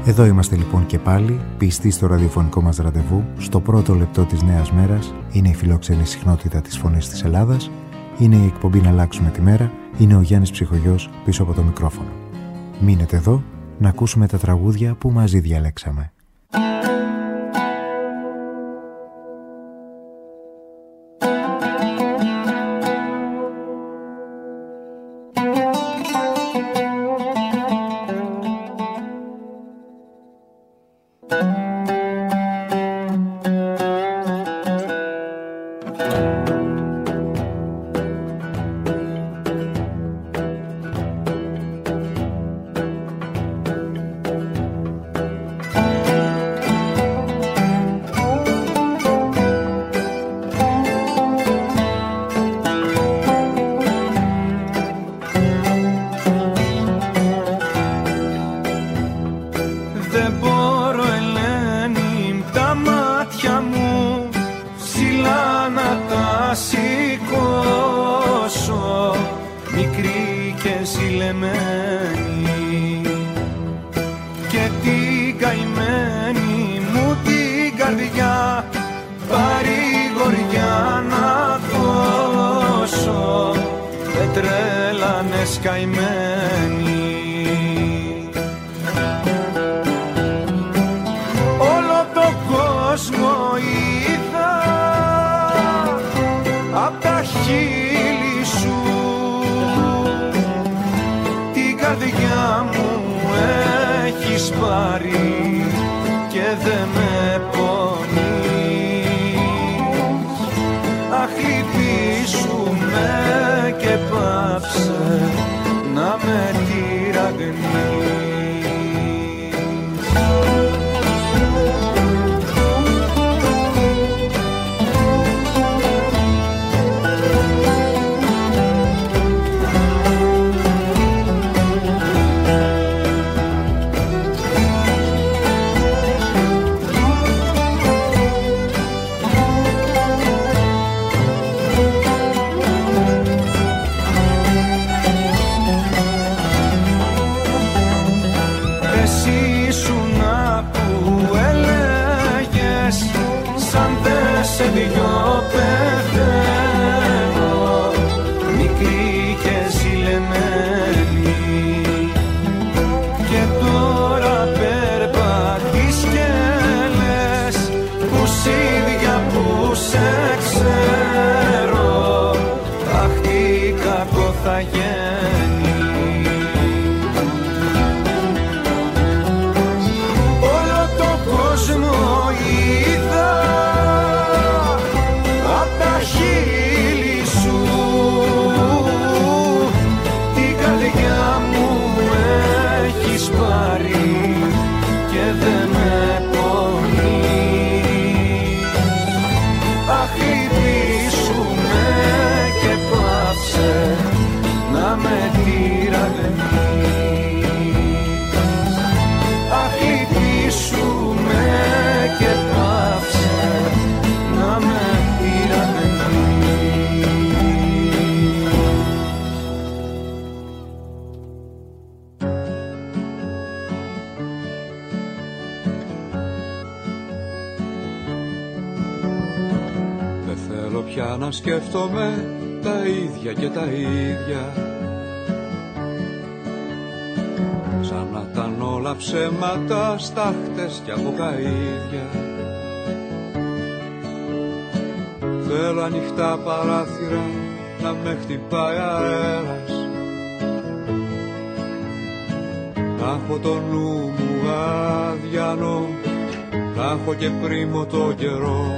Εδώ είμαστε λοιπόν και πάλι, πιστοί στο ραδιοφωνικό μας ραντεβού, στο πρώτο λεπτό της νέας μέρας. Είναι η φιλόξενη συχνότητα της Φωνής της Ελλάδας, είναι η εκπομπή «Να αλλάξουμε τη μέρα», είναι ο Γιάννης Ψυχογιός πίσω από το μικρόφωνο. Μείνετε εδώ να ακούσουμε τα τραγούδια που μαζί διαλέξαμε. Σκέφτομαι τα ίδια και τα ίδια, σαν να ήταν όλα ψέματα, στάχτες και αποκαΐδια. Θέλω ανοιχτά παράθυρα να με χτυπάει αέρας, να έχω το νου μου αδιανό, να έχω και πρίμο το καιρό.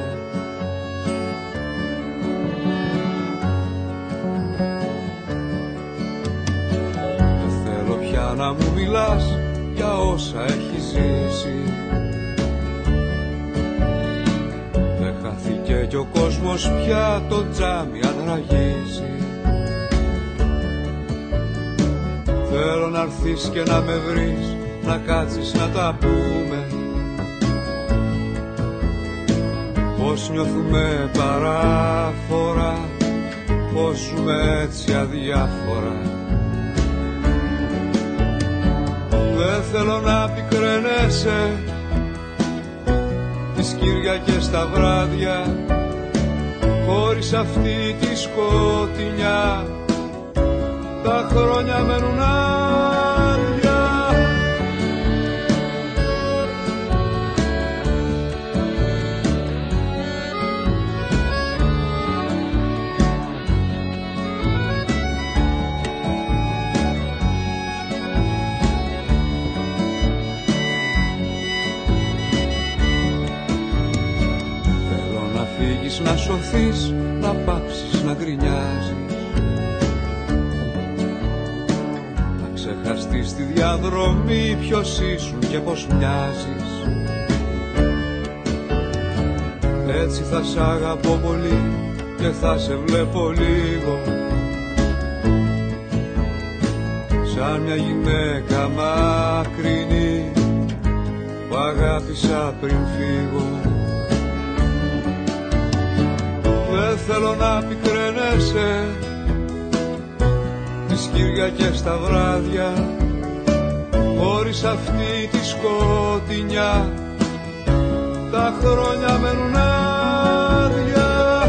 Να μου μιλάς για όσα έχει ζήσει, δεν χάθηκε κι ο κόσμος πια, το τζάμι αδραγίζει. Θέλω να έρθεις και να με βρεις, να κάτσεις να τα πούμε, πως νιώθουμε παράφορα, πως ζούμε έτσι αδιάφορα. Δεν θέλω να πικραίνεσαι κρίνεσαι τις Κυριακές τα βράδια χωρίς αυτή τη σκοτεινιά, τα χρόνια μένουν άδεια. Να σωθείς, να πάψεις να γκρινιάζεις, να ξεχαστείς τη διαδρομή ποιος ήσουν και πως μοιάζεις. Έτσι θα σ' αγαπώ πολύ και θα σε βλέπω λίγο, σαν μια γυναίκα μακρινή που αγάπησα πριν φύγω. Δεν θέλω να πικραίνεσαι τις Κυριακές τα βράδια χωρίς αυτή τη σκοτεινιά, τα χρόνια μένουν άδεια.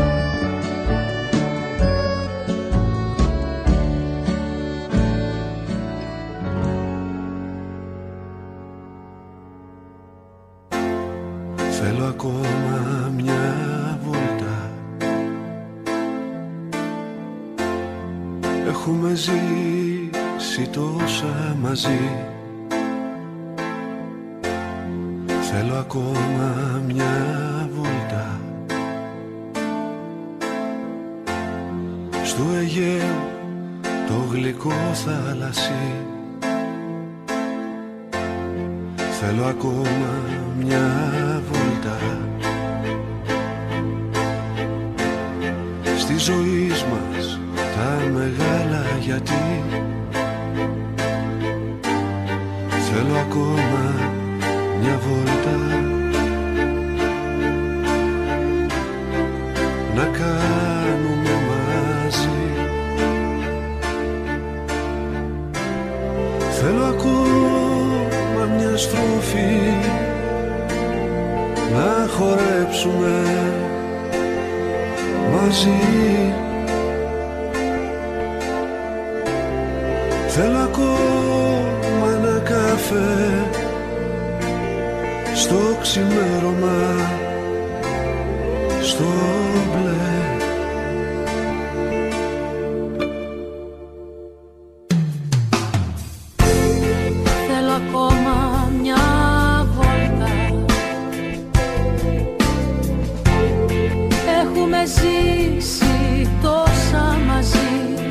Θέλω ακόμα μια βόλτα, έχουμε ζήσει τόσα μαζί. Θέλω ακόμα μια βόλτα στο Αιγαίο το γλυκό θάλασσι. Θέλω ακόμα μια βόλτα στη ζωή μας τα μεγάλα γιατί. Θέλω ακόμα μια βόλτα να κάνουμε μαζί. Θέλω ακόμα μια στροφή να χορέψουμε μαζί. Θέλω ακόμα ένα καφέ στο ξημέρωμα, στο μπλε. Θέλω ακόμα μια βόλτα, έχουμε ζήσει τόσα μαζί.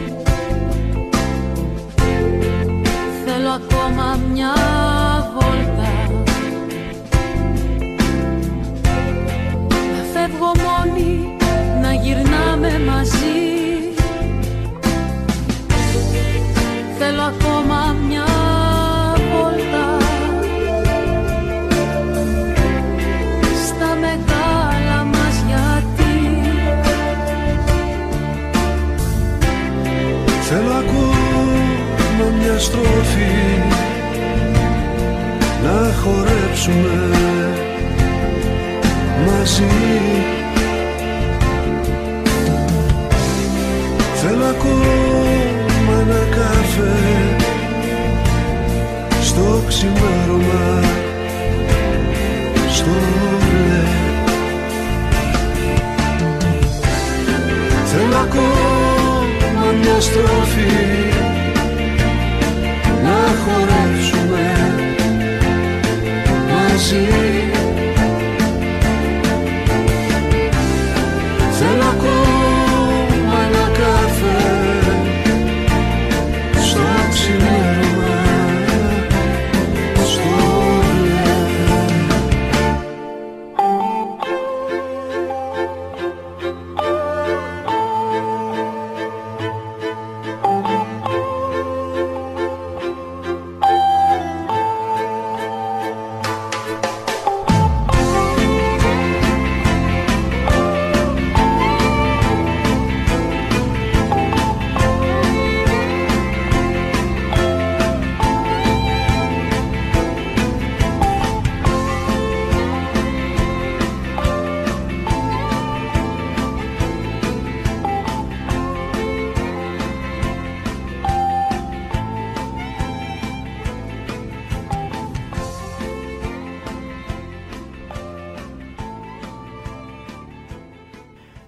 Θέλω ακόμα μια βόλτα, να φεύγω μόνη, να γυρνάμε μαζί. Θέλω ακόμα μια βόλτα στα μεγάλα μας γιατί. Θέλω ακόμα μια στροφή να χορέψουμε μαζί. Θέλω ακόμα ένα καφέ στο ξημέρωμα, στο μπλε. Θέλω ακόμα μια στροφή να χορέψουμε μαζί. Θέλω ακόμα ένα καφέ στο ξημέρωμα, στο μπλε.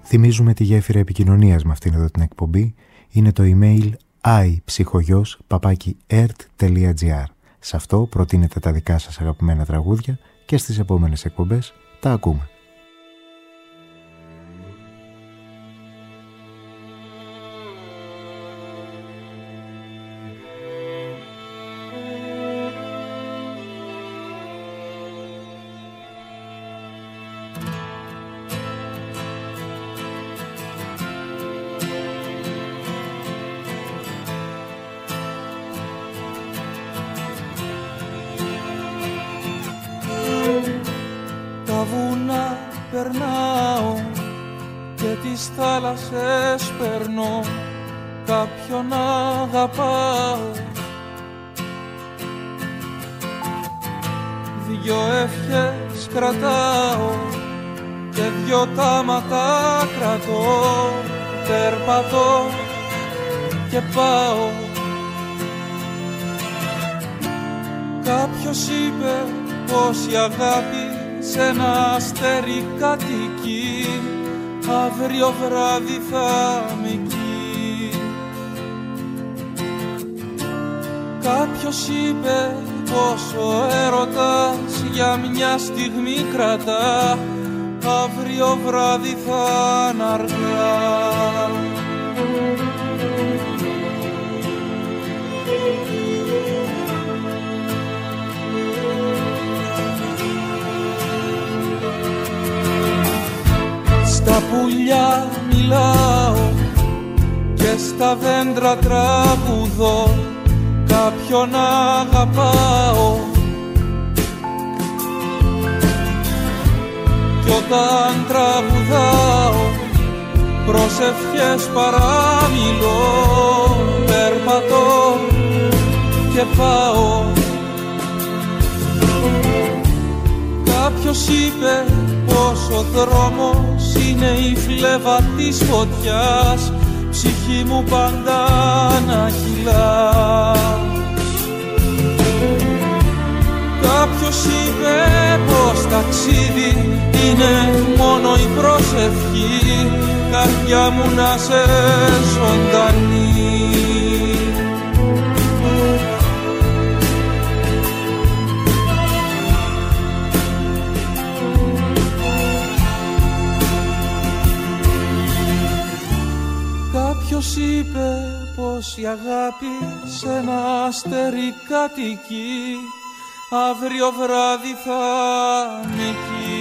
Θυμίζουμε τη γέφυρα επικοινωνίας με αυτήν εδώ την εκπομπή. Είναι το email iPsychogos@ert.gr. Σε αυτό προτείνετε τα δικά σας αγαπημένα τραγούδια και στις επόμενες εκπομπές τα ακούμε. θάλασσες περνώ, κάποιον αγαπάω. Δυο ευχές κρατάω και δυο τάματα κρατώ. Περπατώ και πάω. Κάποιος είπε πως η αγάπη σε ένα αστέρι κατοικεί, αύριο βράδυ θα είμαι εκεί. Κάποιος είπε πως ο έρωτας για μια στιγμή κρατά, αύριο βράδυ θα είναι αργά. Στα πουλιά μιλάω και στα δέντρα τραγουδώ, κάποιον αγαπάω. Κι όταν τραγουδάω προσευχές παραμιλώ. Περπατώ και πάω. Κάποιος είπε πως ο δρόμος είναι η φλέβα της φωτιάς, ψυχή μου πάντα να κυλά. Κάποιος είπε πως ταξίδι είναι μόνο η προσευχή, καρδιά μου να σε ζωντανή. Κάποιος είπε πως η αγάπη σε ένα αστέρι κατοικεί, αύριο βράδυ θα είναι εκεί.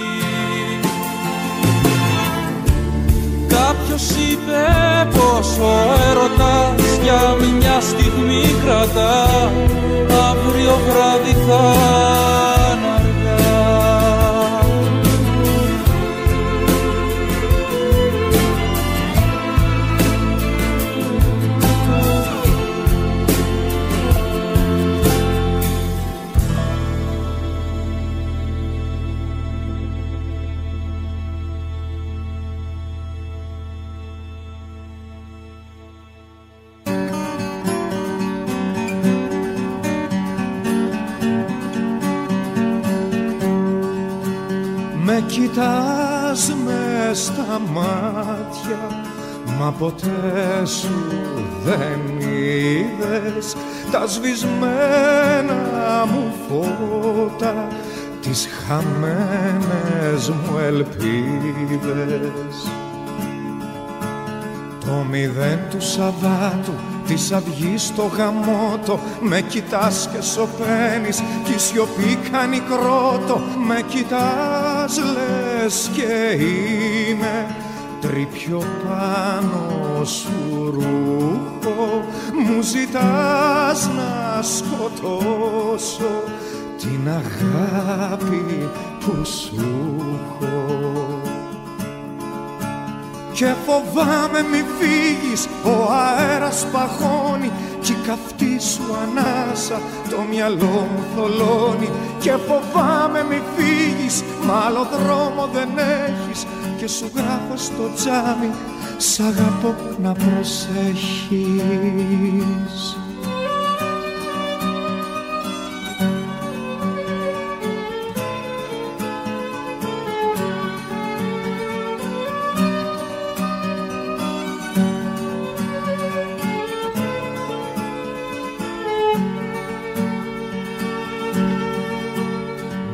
Κάποιος είπε πως ο έρωτας για μια στιγμή κρατά, αύριο βράδυ θα είναι αργά. Με κοιτάς μες στα μάτια, μα ποτέ σου δεν είδες τα σβησμένα μου φώτα, τις χαμένες μου ελπίδες. Το μηδέν του Σαββάτου, της αυγής στο γαμότο, με κοιτάς και σωπαίνεις κι η σιωπή κάνει κρότο. Με κοιτάς λες και είμαι τρίπιο πάνω σου ρούχο, μου ζητάς να σκοτώσω την αγάπη που σου έχω. Και φοβάμαι μη φύγεις, ο αέρας παγώνει κι η καυτή σου ανάσα το μυαλό μου θολώνει. Και φοβάμαι μη φύγεις, μ' άλλο δρόμο δεν έχεις, και σου γράφω στο τζάμι σ' αγαπώ να προσέχεις.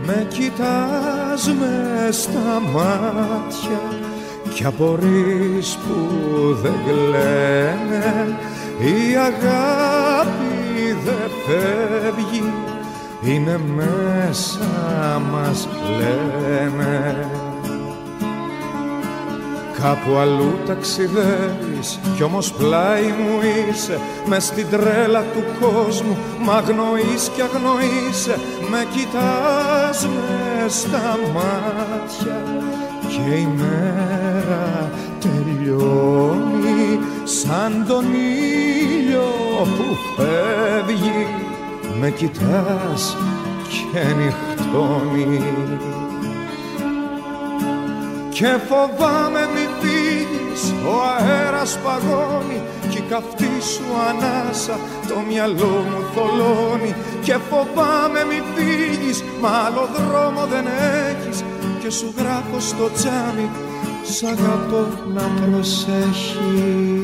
με κοιτάς μες στα μάτια κι απορείς που δεν κλαίνε. Η αγάπη δεν φεύγει, είναι μέσα μας λένε. Κάπου αλλού ταξιδεύεις κι όμως πλάι μου είσαι. Μες στην τρέλα του κόσμου μ' αγνοείς κι αγνοείσαι. Με κοιτάς μες στα μάτια και η μέρα τελειώνει σαν τον ήλιο που φεύγει. Με κοιτάς και νυχτώνει και φοβάμαι μη φύγεις, ο αέρας παγώνει κι η καυτή σου ανάσα το μυαλό μου θολώνει. Και φοβάμαι μη φύγεις, μα άλλο δρόμο δεν έχεις και σου γράφω στο τζάμι σ' αγαπώ να προσέχεις.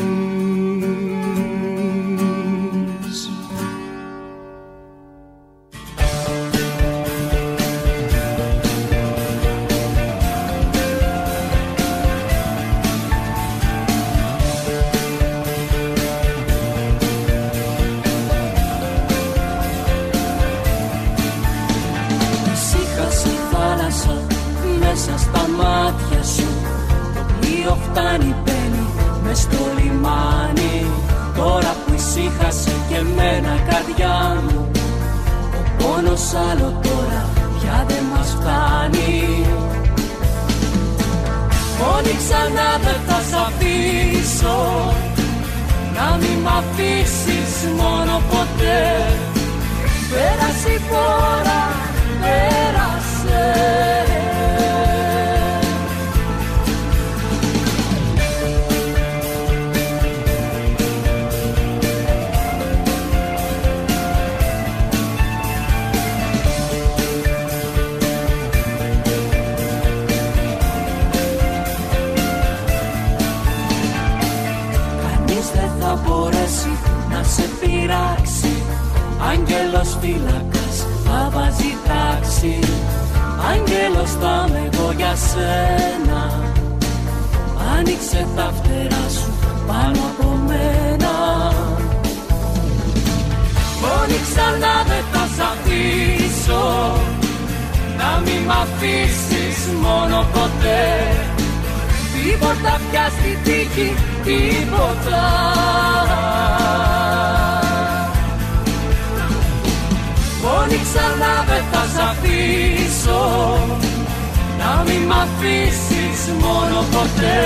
Φτάνει, μπαίνει μες στο λιμάνι. Τώρα που ησύχασε και εμένα καρδιά μου, ο πόνος άλλο τώρα πια δεν μας φτάνει. Μόνη ξανά δεν θα σ' αφήσω, να μην μ' αφήσεις μόνο ποτέ. Πέρασε η φορά, πέρασε. Να σε πειράξει, άγγελος φύλακας θα βάζει τάξη. Άγγελος θα είμαι εγώ για σένα, άνοιξε τα φτερά σου πάνω από μένα. Μόνη ξανά δεν θα σ' αφήσω, να μην μ' αφήσεις μόνο ποτέ. Τίποτα πια στη τύχη, τίποτα. Μόνη ξανά δεν θα σ' αφήσω, να μην μ' αφήσεις μόνο ποτέ.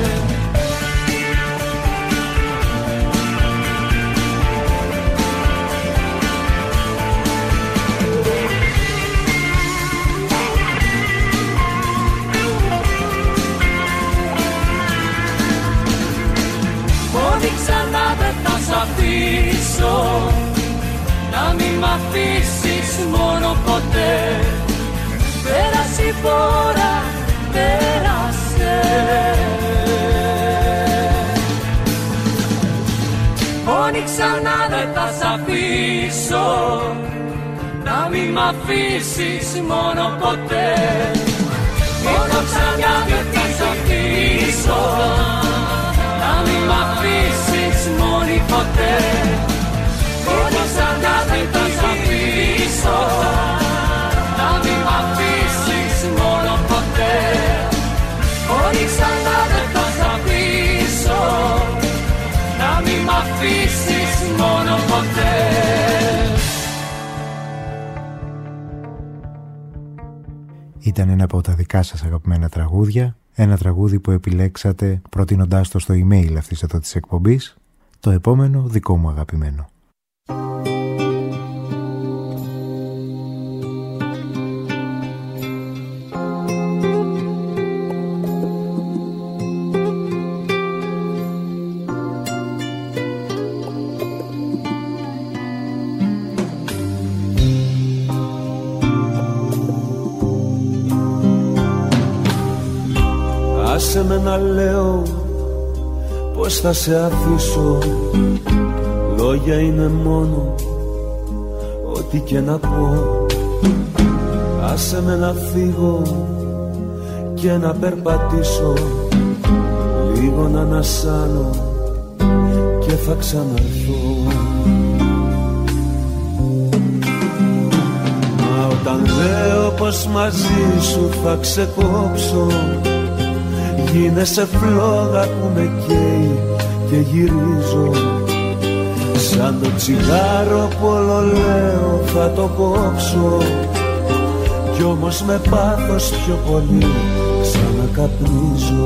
Μόνη ξανά δεν θα σ' αφήσω, να μην μ' αφήσεις μόνο ποτέ. Πέρασε η φορά, πέρασε. Μόνη ξανά δεν θα σ' αφήσω, να μην μ' αφήσεις μόνο ποτέ. Μόνο ξανά δεν θα σ' αφήσω, να μην μ' αφήσεις μόνη ποτέ. Μόνο ξανά δεν θα σ' αφήσω, να μην μ' αφήσεις μόνο ποτέ. Μόνο ξανά δεν θα σ' αφήσω, να μην μ' αφήσεις μόνο ποτέ. Ήταν ένα από τα δικά σας αγαπημένα τραγούδια. Ένα τραγούδι που επιλέξατε προτείνοντάς το στο email αυτής εδώ της εκπομπής. Το επόμενο δικό μου αγαπημένο. Άσε με να λέω πως θα σε αφήσω. Λόγια είναι μόνο ό,τι και να πω. Άσε με να φύγω και να περπατήσω, λίγο να ανασάνω και θα ξαναρθώ. Μα όταν λέω πως μαζί σου θα ξεκόψω, γίνεσαι φλόγα που με καίει και γυρίζω. Σαν το τσιγάρο που όλο λέω θα το κόψω, κι όμως με πάθος πιο πολύ ξανακαπνίζω.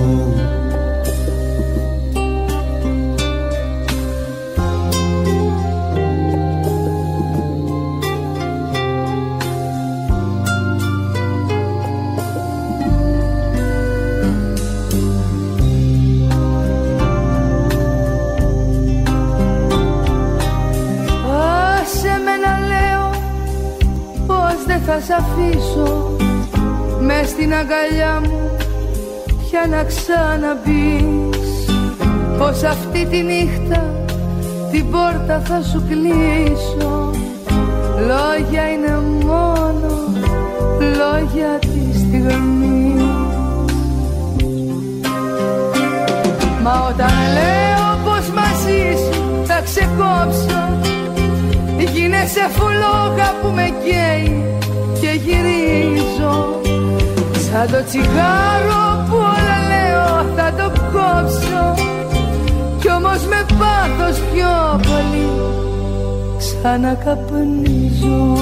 Θα σ' αφήσω μες στην αγκαλιά μου πια να ξαναμπείς, πως αυτή τη νύχτα την πόρτα θα σου κλείσω. Λόγια είναι μόνο λόγια τη στιγμή. Μα όταν λέω πως μαζί σου θα ξεκόψω, γίνεσαι φλόγα που με καίει και γυρίζω. Σαν το τσιγάρο που όλα λέω θα το κόψω, κι όμως με πάθος πιο πολύ ξανακαπνίζω.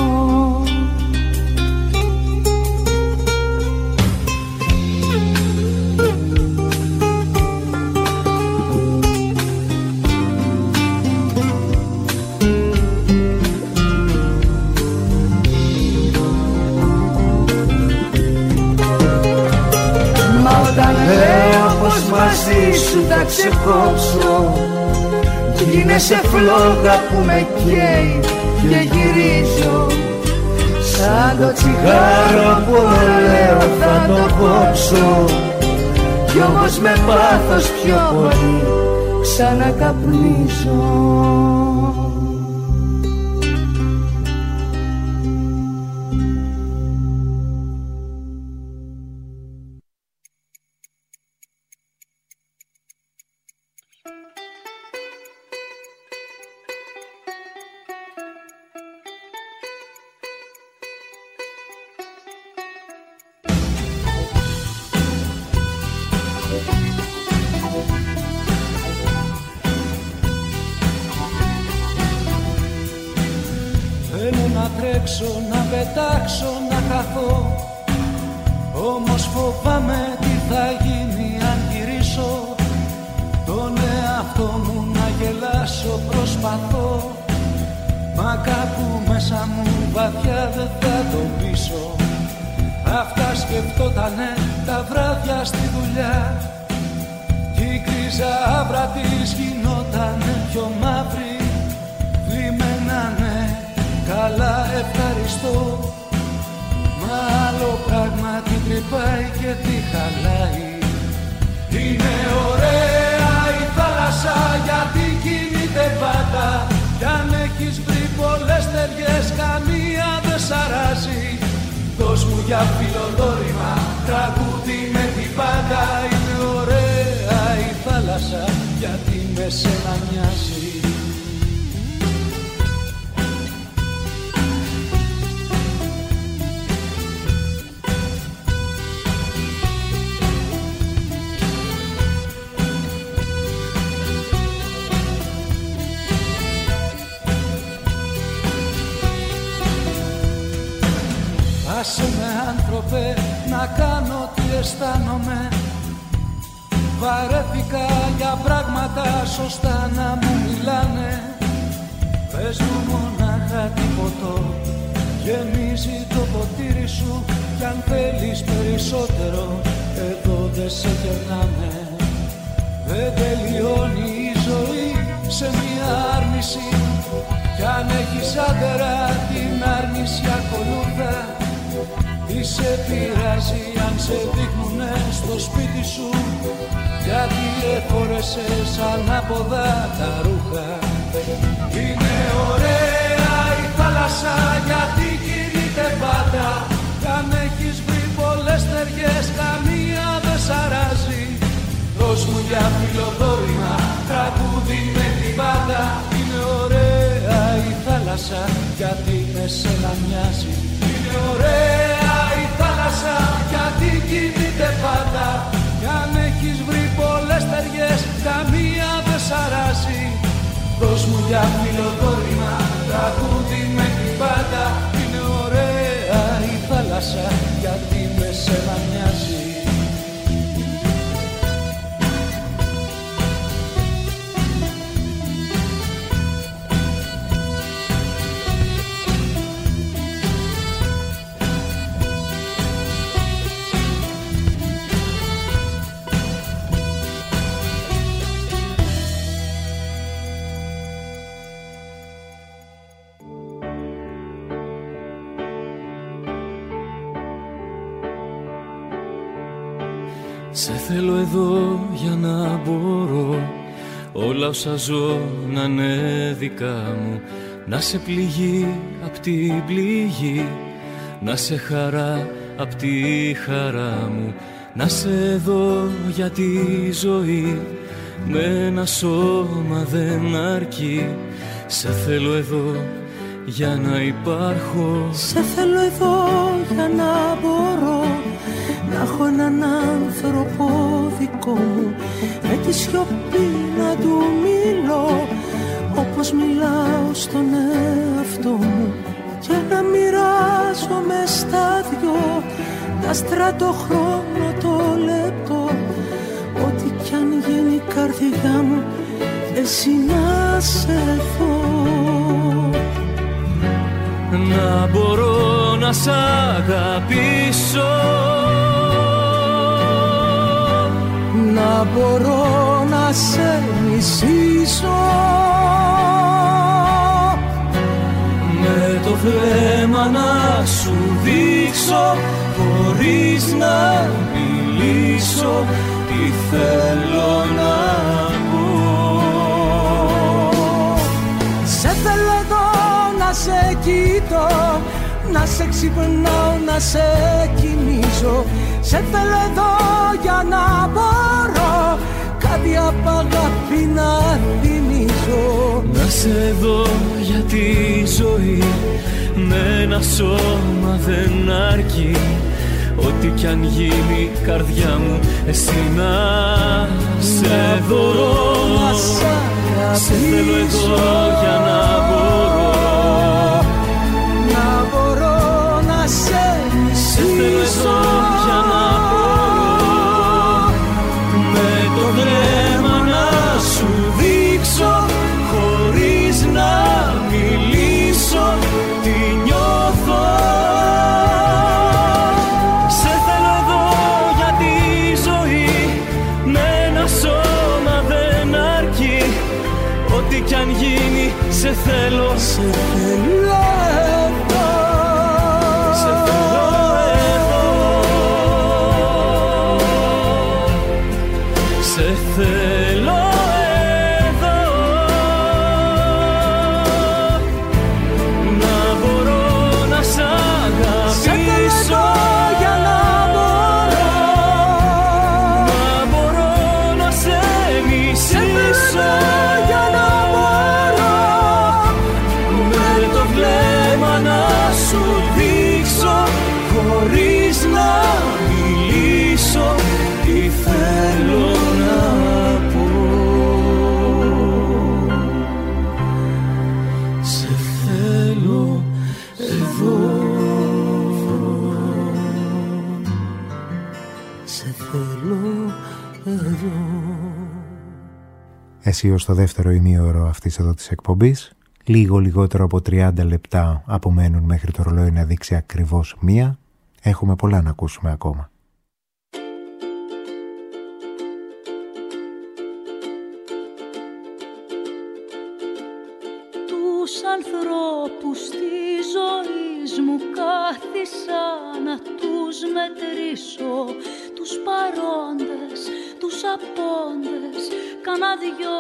Μαζί σου θα ξεκόψω, γίνεσαι φλόγα που με καίει και γυρίζω. Σαν το τσιγάρο που λέω θα το κόψω, κι όμως με πάθος πιο πολύ ξανακαπνίζω. Να πετάξω, να χαθώ, όμως φοβάμαι τι θα γίνει αν γυρίσω. Τον εαυτό μου να γελάσω προσπαθώ, μα κάπου μέσα μου βαθιά δεν θα το πείσω. Αυτά σκεφτότανε τα βράδια στη δουλειά, κι η κρίζα άβρα της γινότανε πιο μαύρη. Πλημμένανε καλά, ευχαριστώ, μα άλλο πράγμα τι τρυπάει και τι χαλάει. Είναι ωραία η θάλασσα γιατί κινείται πάντα, κι αν έχεις βρει πολλές ταιριές καμία δεν σ' αράζει. Δώσ' μου για φιλοδόρημα τραγούδι με την πάντα. Είναι ωραία η θάλασσα γιατί με σένα μοιάζει. Άσε με άνθρωπε να κάνω τι αισθάνομαι. Βαρέθηκα για πράγματα σωστά να μου μιλάνε. Πες μου μονάχα τι ποτό γεμίζει το ποτήρι σου, κι αν θέλεις περισσότερο εδώ δεν σε κερνάμε. Δεν τελειώνει η ζωή σε μια άρνηση, κι αν έχεις άντερα την άρνηση ακολούθα. Τι σε πειράζει αν σε δείχνουνε στο σπίτι σου, γιατί εφόρεσες ανάποδα τα ρούχα. Είναι ωραία η θάλασσα γιατί κινείται πάντα, αν έχεις βρει πολλές ταιριές, καμία δεν σ' αράζει. Δώσ' μου για φιλοδόρημα, τραγούδι με την πάντα. Είναι ωραία η θάλασσα, γιατί με σένα μοιάζει. Είναι ωραία η θάλασσα, γιατί κινείται πάντα. Κι αν έχεις βρει πολλές ταιριές, καμία δεν σ' αράζει. Δώσ' μου για φιλοδόρημα, τραγούδι με την πάντα. Είναι ωραία η θάλασσα, γιατί με σένα μοιάζει. Σε θέλω εδώ για να μπορώ όλα όσα ζω να είναι δικά μου. Να σε πληγή απ' την πληγή, να σε χαρά απ' τη χαρά μου. Να σε δω για τη ζωή, με ένα σώμα δεν αρκεί. Σε θέλω εδώ για να υπάρχω. Σε θέλω εδώ για να μπορώ να έχω έναν άνθρωπο δικό μου, με τη σιωπή να του μιλώ όπως μιλάω στον εαυτό μου, και να μοιράζομαι στα δυο τα άστρα, το χρόνο, το λεπτό. Ό,τι κι αν γίνει η καρδιά μου, εσύ να σε δω. Να μπορώ να σ' αγαπήσω, να μπορώ να σε μισήσω, με το βλέμμα να σου δείξω, χωρίς να μιλήσω, τι θέλω να πω. Σε θέλω εδώ να σε κοιτώ, να σε ξυπνάω, να σε κοιμήσω. Σε θέλω εδώ για να μπορώ κάτι απ' αγάπη να θυμίζω. Να σε δω για τη ζωή, με ένα σώμα δεν αρκεί. Ό,τι κι αν γίνει καρδιά μου, εσύ να σε δω. Σε θέλω εδώ για να μπορώ, να μπορώ να σε μισήσω. Σε θέλω εδώ για να μπορώ, με το βλέμμα να σου δείξω, χωρίς να μιλήσω, τι νιώθω. Σε θέλω εδώ για τη ζωή, με ένα σώμα δεν αρκεί. Ό,τι κι αν γίνει, σε θέλω, σε θέλω εδώ, σε θέλω εδώ, σε θέλω εδώ. Να μπορώ να σ' αγαπήσω, για να μπορώ, να μπορώ να σε μισήσω, για να μπορώ, με το βλέμμα να σου δείξω, χωρίς να μιλήσω, τι θέλω να πω. Σε θέλω εδώ, σε θέλω εδώ. Εσύ ως το δεύτερο ημίωρο αυτής εδώ της εκπομπής. Λίγο λιγότερο από 30 λεπτά απομένουν μέχρι το ρολόι να δείξει ακριβώς 1. Έχουμε πολλά να ακούσουμε ακόμα. Τους ανθρώπους της ζωής μου κάθισα να τους μετρήσω, τους παρόντες, τους απόντες, κάνα δυο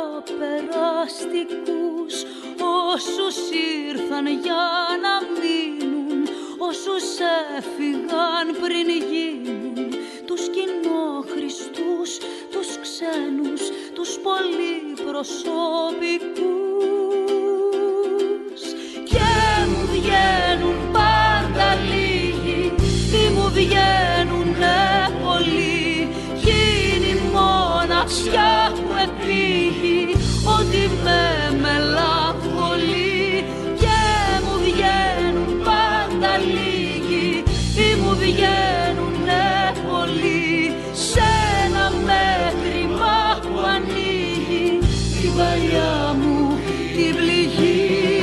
περαστικούς, όσους ήρθαν για να μείνουν, όσους έφυγαν πριν γίνουν τους κοινόχρηστους, τους ξένους, τους πολυπροσωπικούς. Και μου βγαίνουν πάντα λίγοι, τι μου βγαίνουνε πολλοί, κι είναι η μοναξιά που επήγει ότι με μελαγχολεί. Και μου βγαίνουν πάντα λίγοι, τι μου βγαίνουνε πολλοί, σε ένα μέτρημα που ανοίγει την παλιά μου την πληγή.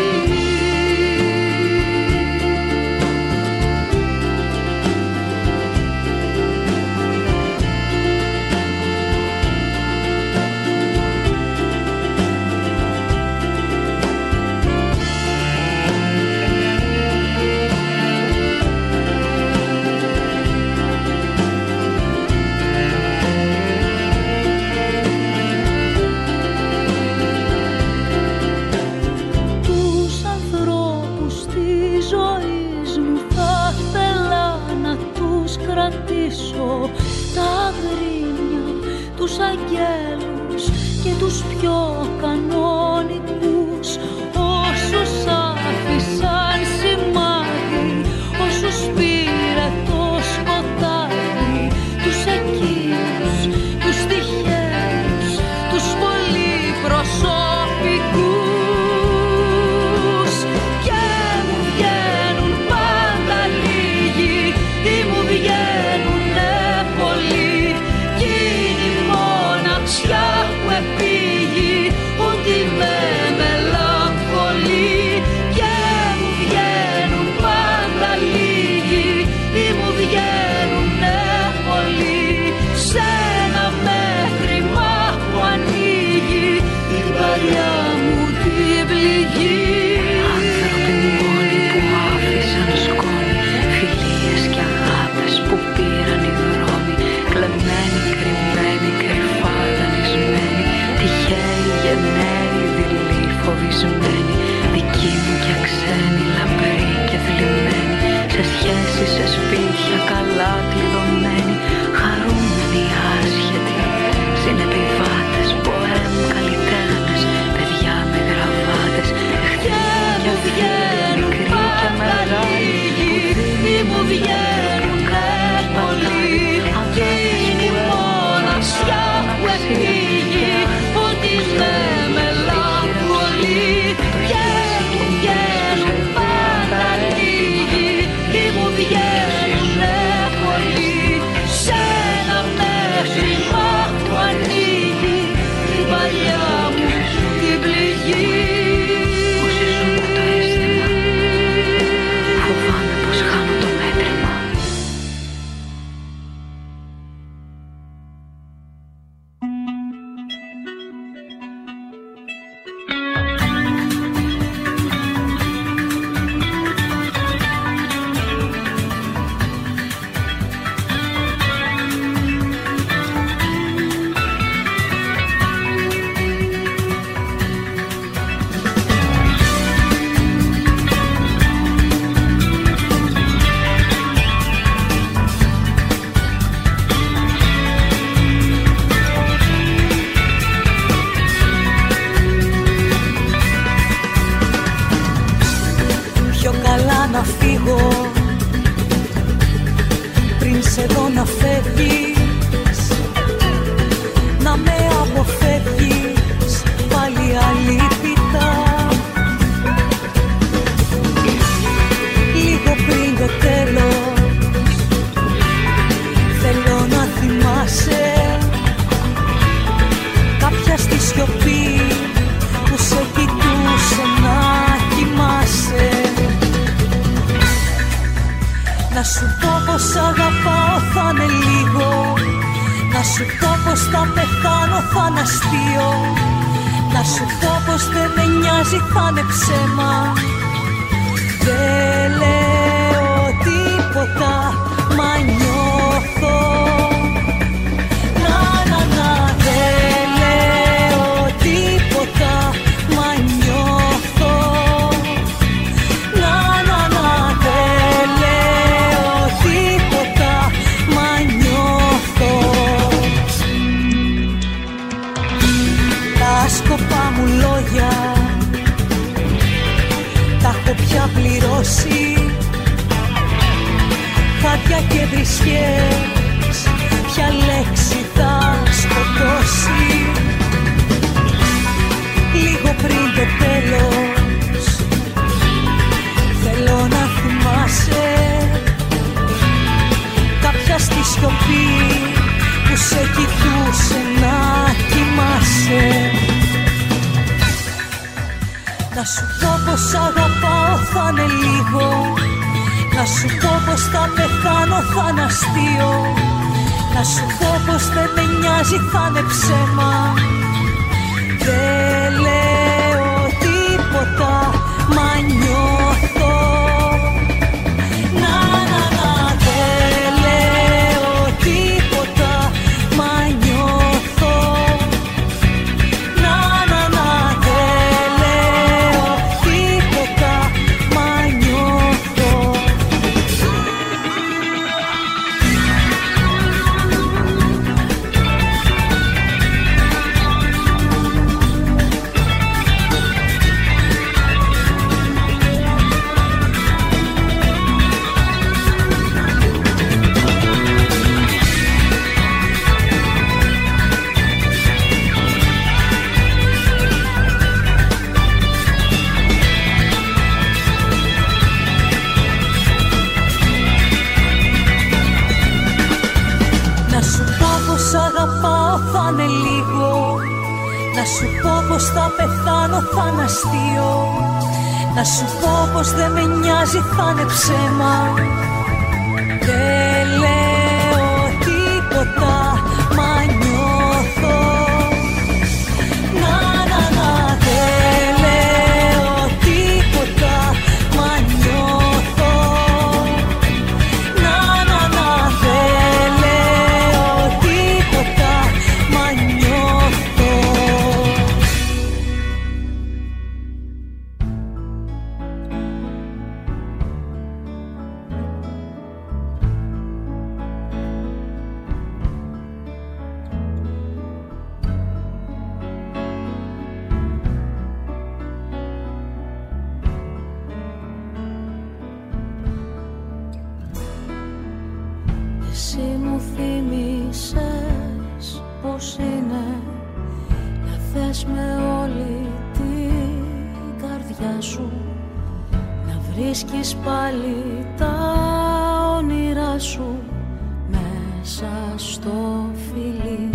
Τα γρήμια, τους αγγέλους και τους πιο κανονικούς, όσους άφησαν σημάδι, όσους πήρε το σκοτάδι, τους εκείνους, τους τυχαίους, τους πολυπροσωπικούς. Και μου βγαίνουν πάντα λίγοι, τι μου βγαίνουν που επήγει ότι με μελαγχολεί. Και μου βγαίνουν πάντα λίγοι, ή μου βγαίνουνε πολλοί, σε ένα μέτρημα που ανοίγει την παλιά μου την πληγή. Άνθρωποι μόνοι που άφησαν σκόνη, φιλίες και αγάπες που πήραν οι δρόμοι, κλεμμένοι, κρυμμένοι, κρυφά δανεισμένοι, τυχαίοι, γενναίοι, δειλοί, φοβισμένοι, δικοί μου και ξένοι, λαμπροί και θλιμμένοι, σε σχέσεις, σε σπίτια καλά κλειδωμένοι, χαρούμενοι, άσχετοι, συνεπιβάτες, ποέμ, καλλιτέχνες, παιδιά με γραβάτες, εχθροί και φίλοι, μικροί και μεγάλοι, τι μου βγαίνουν πολλοί, και είναι η μοναξιά που επήγει ότι με μελαγχολεί. Και μου βγαίνουν πάντα λίγοι, τι μου βγαίνουνε πολλοί, σε ένα μέτρημα που ανοίγει την παλιά μου την πληγή. Φοβάμαι πως χάνω το μέτρημα. Να φύγω πριν σε δω να φεύγεις, να με αποφεύγεις πάλι αλήτητα. Λίγο πριν το τέλος θέλω να θυμάσαι κάποια στη σιωπή που σε κοιτούσε να κοιμάσαι. Να σου πω πως αγαπάω θα είναι λίγο, να σου πω πως θα πεθάνω θα είναι αστείο, να σου πω πως δεν με νοιάζει θα είναι ψέμα. Δεν λέω τίποτα μα νιώθω. Δεν λέω τίποτα μα νιώθω. Δεν λέω βρισιές, ποια λέξη θα σκοτώσει. Λίγο πριν το τέλος θέλω να θυμάσαι κάποια στη σιωπή που σε κοιτούσε να κοιμάσαι. Να σου πω πως αγαπάω θα είναι λίγο, να σου πω πως θα πεθάνω θα είναι αστείο, να σου πω πως δεν με νοιάζει θα είναι ψέμα. Δεν λέω τίποτα μα νιώθω. Δεν λέω τίποτα μα νιώθω. Δεν λέω τίποτα μα νιώθω. Να σου πω πως θα πεθάνω θα είναι αστείο, να σου πω πως δεν με νοιάζει θα είναι ψέμα. Δεν λέω τίποτα μα νιώθω. Δεν λέω τίποτα μα νιώθω. Δεν λέω τίποτα μα νιώθω. Εσύ μου θύμισες πως είναι να θες με όλη την καρδιά σου, να βρίσκεις πάλι τα όνειρά σου μέσα στο φιλί.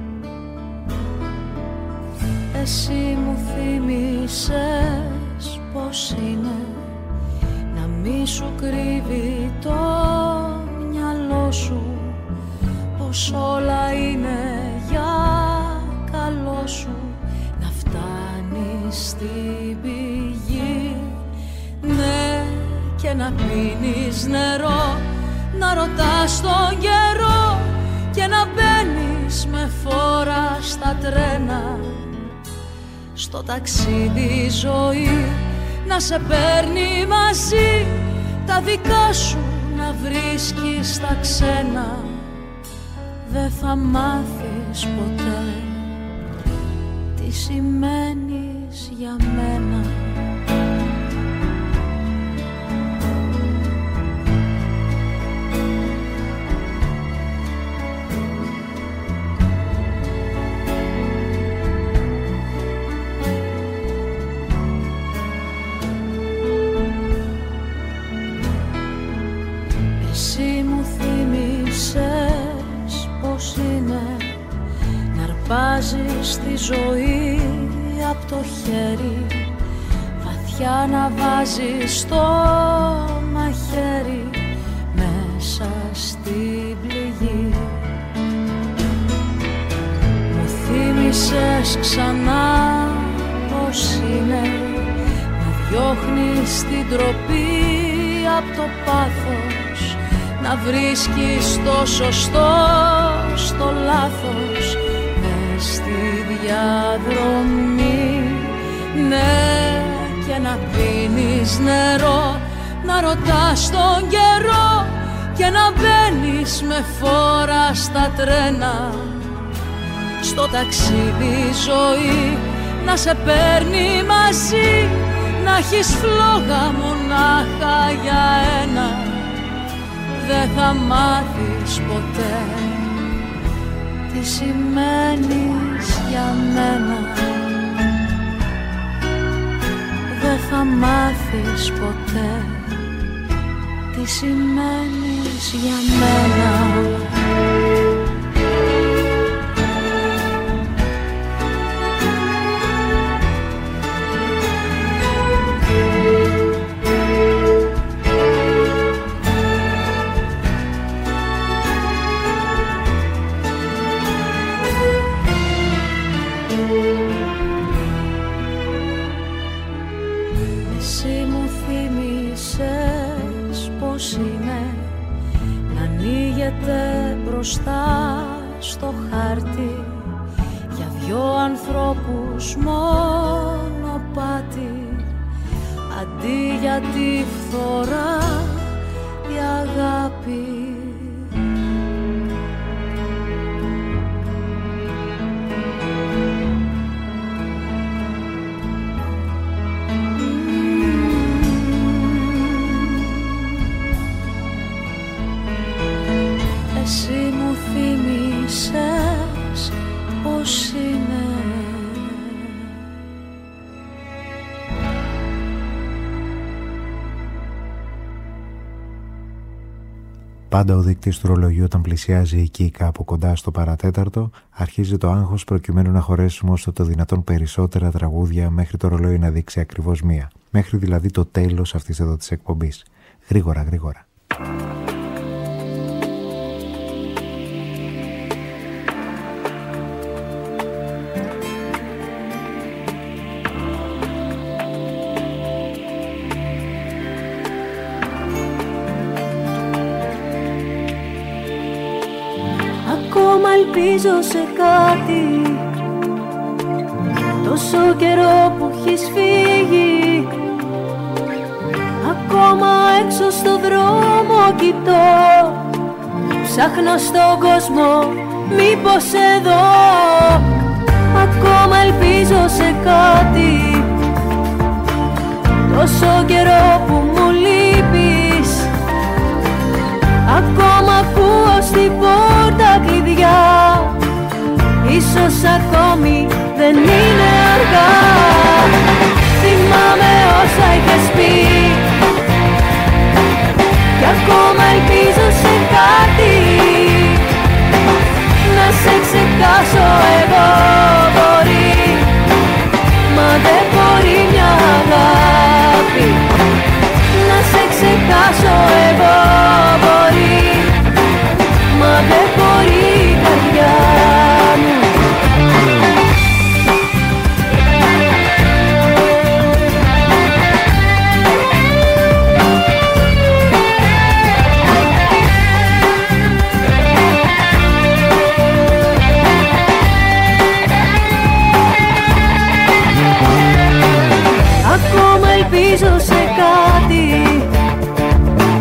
Εσύ μου θύμισες πως είναι να μη σου κρύβει το μυαλό σου, πως όλα είναι για καλό σου, να φτάνεις στην πηγή. Ναι, και να πίνεις νερό, να ρωτάς τον καιρό και να μπαίνεις με φόρα στα τρένα. Στο ταξίδι ζωή να σε παίρνει μαζί, τα δικά σου να βρίσκεις στα ξένα. Δεν θα μάθεις ποτέ τι σημαίνεις για μένα. Εσύ μου θύμισες πως είναι να αρπάζεις τη ζωή απ' το χέρι, βαθιά να βάζεις το μαχαίρι μέσα στην πληγή. Μου θύμισες ξανά πως είναι να διώχνεις την τροπή απ' το πάθος, να βρίσκεις το σωστό στο λάθος μες στη διαδρομή. Ναι, και να πίνεις νερό, να ρωτάς τον καιρό και να μπαίνεις με φόρα στα τρένα. Στο ταξίδι ζωή να σε παίρνει μαζί, να έχεις φλόγα μονάχα για ένα. δεν θα μάθεις ποτέ τι σημαίνεις για μένα. Δεν θα μάθεις ποτέ τι σημαίνεις για μένα. Μπροστά στο χάρτη για δυο ανθρώπους μονοπάτι, αντί για τη φθορά η αγάπη. Εσύ μου θύμισες πως είναι. Πάντα ο δείκτης του ρολογιού όταν πλησιάζει εκεί κάπου κοντά στο παρατέταρτο, αρχίζει το άγχος προκειμένου να χωρέσουμε όσο το δυνατόν περισσότερα τραγούδια μέχρι το ρολόι να δείξει ακριβώς μία. Μέχρι δηλαδή το τέλος αυτής εδώ της εκπομπής. Γρήγορα, γρήγορα. Ελπίζω σε κάτι, τόσο καιρό που έχεις φύγει. Ακόμα έξω στο δρόμο κοιτώ, ψάχνω στον κόσμο, μήπως εδώ. Ακόμα ελπίζω σε κάτι, τόσο καιρό που μου λείπεις. Ακόμα ακούω στην πόρτα κλειδιά, ίσως ακόμη δεν είναι αργά. Θυμάμαι όσα είχες πει κι ακόμα ελπίζω σε κάτι. Να σε ξεχάσω εγώ μπορεί, μα δεν μπορεί μια αγάπη. Να σε ξεχάσω εγώ μπορεί, μα δεν μπορεί η καρδιά μου. Ακόμα ελπίζω σε κάτι,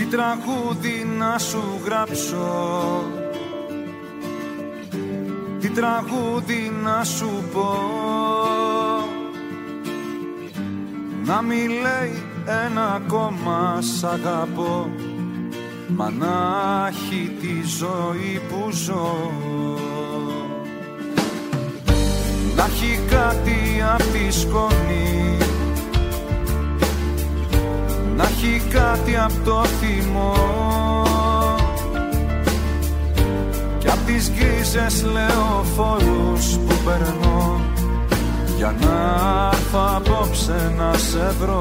τραγούδι να σου γράψω, τι τραγούδι να σου πω, να μη λέει ένα ακόμα σ' αγαπώ, μα να έχει τη ζωή που ζω, να έχει κάτι απ' τη σκόνη, να έχει κάτι απ' το θυμό κι απ' τις γκρίζες λεωφόρους που περνώ για να έρθω απόψε να σε βρω.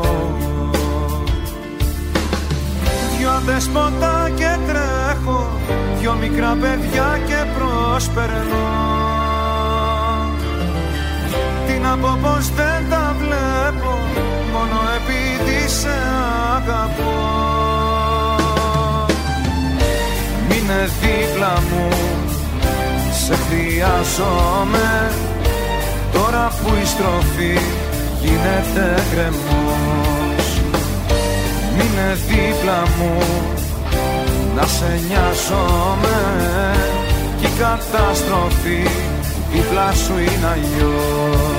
Δυο δεσποτά και τρέχω, δυο μικρά παιδιά και προσπερνώ, τι να πω πως δεν τα βλέπω, μόνο επειδή σε αγαπώ. Μείνε δίπλα μου, σε χρειάζομαι, τώρα που η στροφή γίνεται γκρεμός. Μείνε δίπλα μου, να σε νοιάζομαι, κι η καταστροφή δίπλα σου είναι αλλιώς.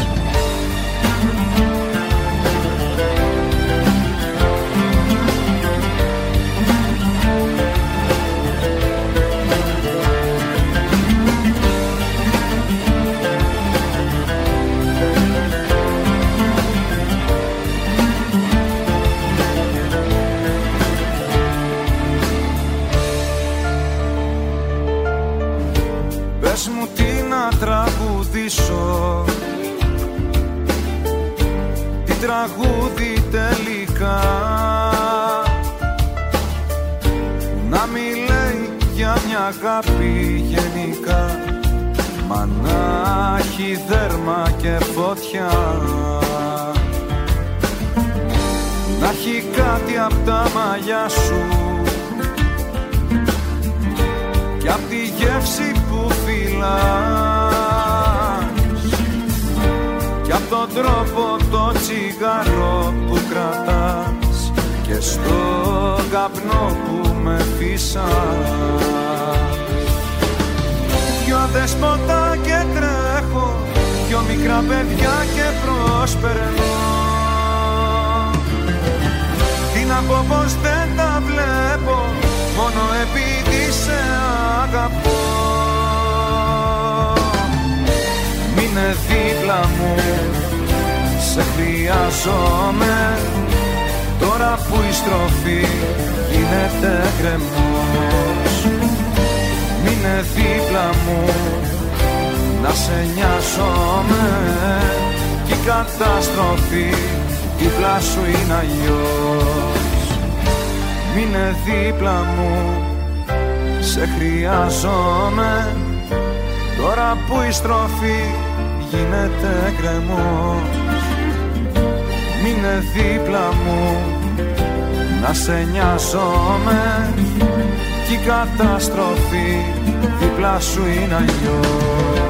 Πες μου τι να τραγουδήσω, τι τραγούδι τελικά, να μη λέει για μια αγάπη γενικά, μα να έχει δέρμα και φωτιά, να έχει κάτι απ' τα μαλλιά σου κι απ' τη γεύση που φυλάς κι απ' τον τρόπο το τσιγάρο που κρατάς και στο καπνό που με φύσας. Δυο δεσποτά και τρέχω, δυο μικρά παιδιά και προσπερνώ, τι να πω πως δεν τα βλέπω, μόνο επειδή σε αγαπώ. Μείνε δίπλα μου, σε χρειάζομαι, τώρα που η στροφή γίνεται γκρεμός. Μείνε δίπλα μου, να σε νοιάζομαι, κι η καταστροφή δίπλα σου είναι αλλιώς. Μείνε δίπλα μου, σε χρειάζομαι, τώρα που η στροφή γίνεται γκρεμός. Μείνε δίπλα μου, να σε νοιάζομαι, κι η καταστροφή δίπλα σου είναι αλλιώς.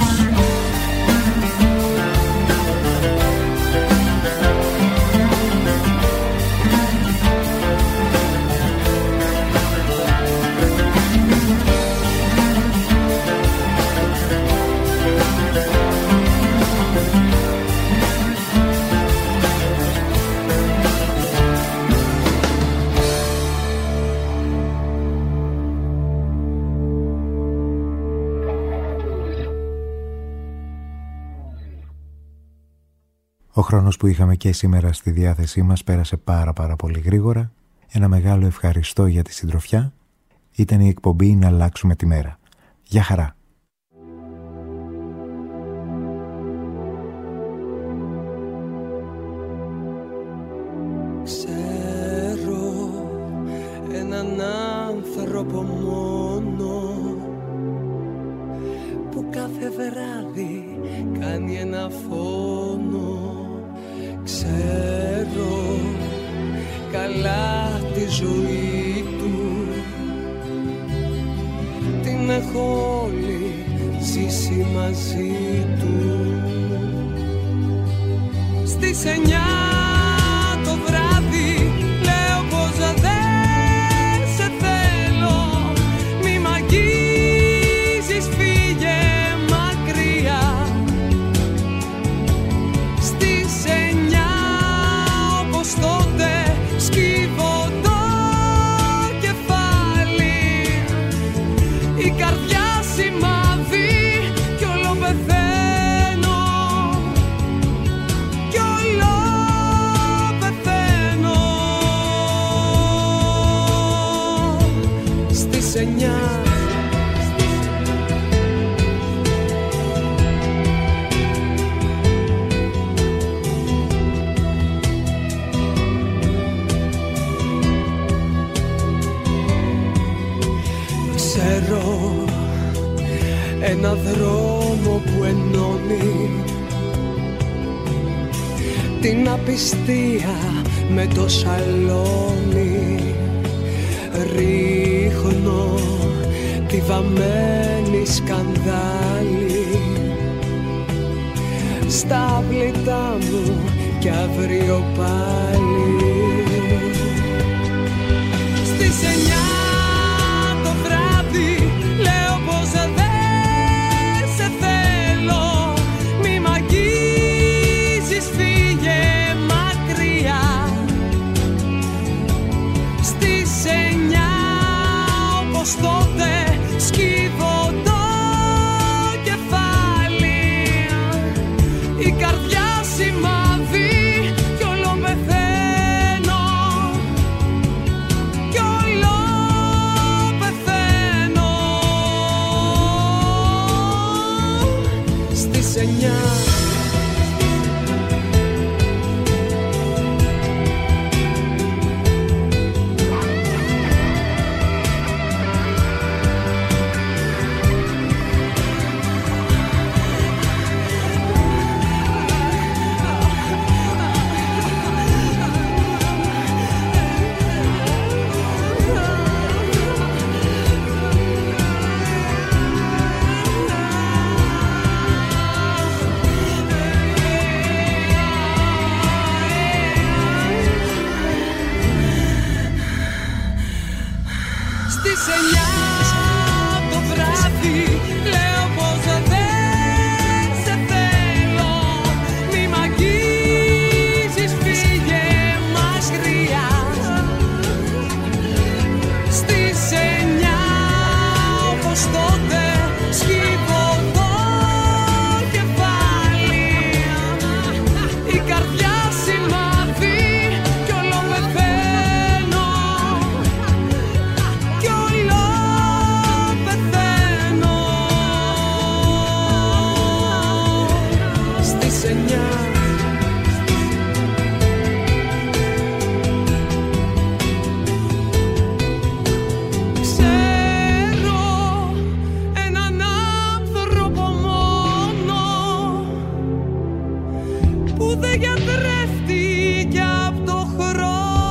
Ο χρόνος που είχαμε και σήμερα στη διάθεσή μας πέρασε πάρα πολύ γρήγορα. Ένα μεγάλο ευχαριστώ για τη συντροφιά. Ήταν η εκπομπή «Να αλλάξουμε τη μέρα». Γεια χαρά. Ξέρω έναν άνθρωπο μόνο που κάθε βράδυ κάνει ένα φόνο. Ξέρω καλά τη ζωή του, την έχω όλη ζήσει μαζί του. Στις 9 το βράδυ λέω πως δεν ένα δρόμο που ενώνει την απιστία με το σαλόνι. Ρίχνω τη βαμμένη σκανδάλη στα πλήτα μου κι αύριο πάλι. Στις 9 το βράδυ λέω πως δεν σε θέλω. Μη μ' αγγίζεις, φύγε μακριά. Στις 9 όπως τότε σκύβω το κεφάλι. Η καρδιά σημαδεί κι όλο πεθαίνω. Κι όλο πεθαίνω. Στις 9 το βράδυ λέω πως δεν σε θέλω. Μη μ' αγγίζεις, φύγε μακριά. Στις 9 όπως τότε σκύβω το κεφάλι. Η καρδιά σημαδεί κι όλο πεθαίνω. Κι όλο πεθαίνω. Στις 9 ξέρω έναν άνθρωπο μόνο που δεν γιατρεύτηκε απ' το χρόνο.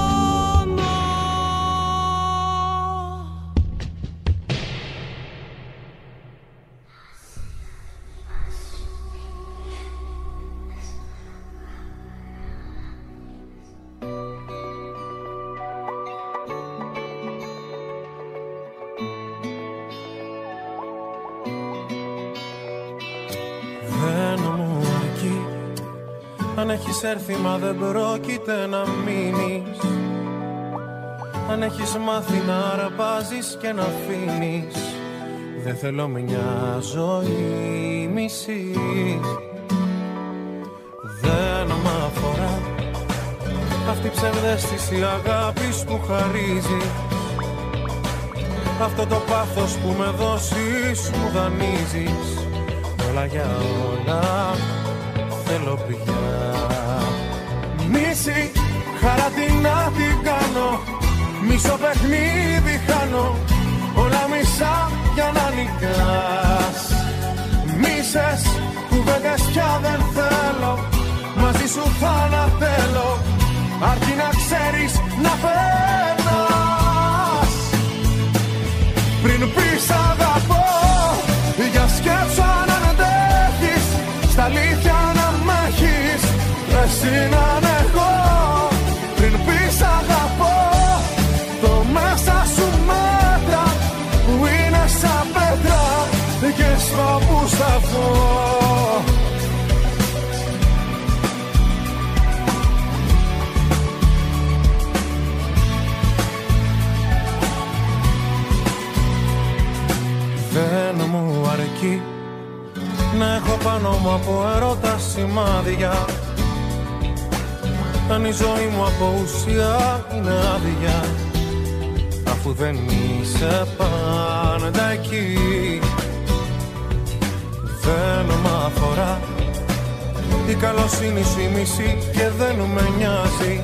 Δεν μου αρκεί αν έχεις έρθει μα δεν πρόκειται να μείνεις. Αν έχεις μάθει να αρπάζεις και να αφήνεις. Δεν θέλω μια ζωή μισή. Δεν μ' αφορά αυτή η ψευδαίσθηση αγάπης που χαρίζει. Αυτό το πάθος που με δώσεις μου δανείζεις. Όλα για όλα θέλω πια. Μίση, χαρά τι να την κάνω. Μισό παιχνίδι χάνω. Όλα μισά για να νικάς. Μίσες, κουβέντες πια δεν θέλω. Μαζί σου θα ανατέλω. Αρκεί να ξέρεις να περνάς. Πριν πεις αγαπώ, για σκέψου αν αντέχεις. Στα αλήθεια να μ' έχεις, εσύ να ανέχω. Πριν πεις αγαπώ, το μέσα σου μέτρα που είναι σαν πέτρα και στο που σταθώ. Δεν μου αρκεί να έχω πάνω μου από ερώτα σημάδια. Αν η ζωή μου από ουσία είναι άδεια, αφού δεν είσαι πάντα εκεί. Δεν μ' αφορά η καλοσύνη σου η μισή και δεν με νοιάζει.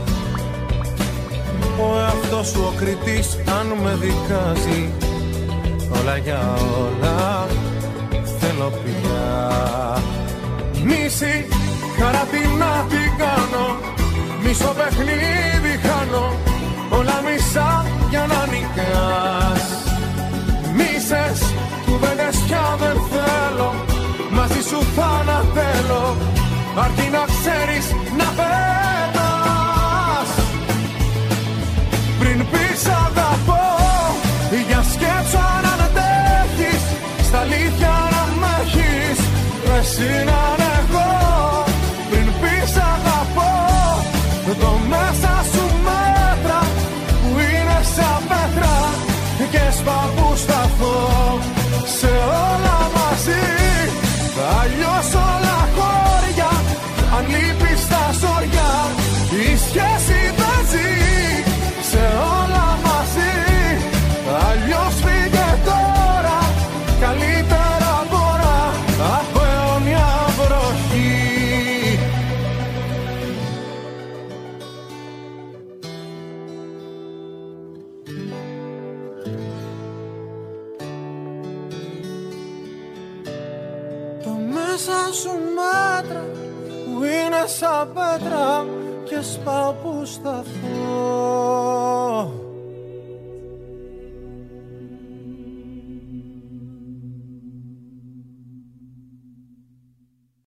Ο εαυτός σου ο κριτής αν με δικάζει. Όλα για όλα θέλω θέλω πια. Μίση χαρά τι να την κάνω, μισό παιχνίδι χάνω, όλα μισά για να νικάς. Μίσες κουβέντες πια δεν θέλω, μαζί σου θανατέλω, αρκεί να ξέρεις να πέτας. Πριν πεις αγαπώ, για σκέψου αν αντέχεις, στα αλήθεια να μ' έχεις, εσύ να είναι εγώ. Πριν πεις αγαπώ, το μέσα σου μέτρα που είναι σαν πέτρα και σπα που σταθώ σε όλα μαζί. Αλλιώς όλα χώρια, αν λείπεις τα ζόρια, η σχέση δεν ζει σε όλα μαζί. Αλλιώς φύγε τώρα, καλύτερα μπορώ από αιώνια βροχή. Το μέσα σου μέτρα που είναι σαν πέτρα και σπάω που σταθώ